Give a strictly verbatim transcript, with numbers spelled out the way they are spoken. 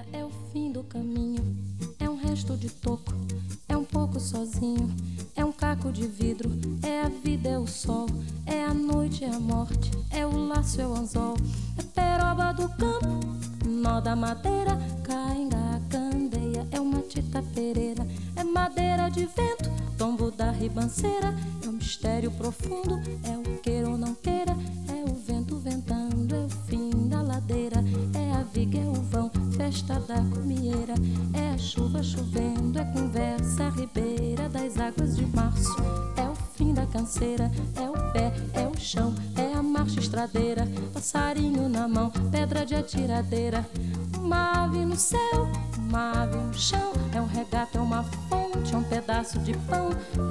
madeira, é o fim do caminho. É um resto de toco, é um pouco sozinho. É um caco de vidro, é a vida, é o sol. É a noite, é a morte, é o laço, é o anzol. É peroba do campo, nó da madeira, cainga, candeia, é uma tita pereira. É madeira de vento, tombo da ribanceira. É um mistério profundo, é o queira ou não queira. É o vento ventando, é o fim da ladeira. É a viga, é o vão, festa da comieira. É a chuva chovendo, é conversa ribeira das águas de março. É o fim da canseira, é o pé, é o chão, é a marcha estradeira. Passarinho na mão, pedra de atiradeira. Uma ave no céu, uma ave no chão. É um regato, é uma fonte, é um pedaço de pão.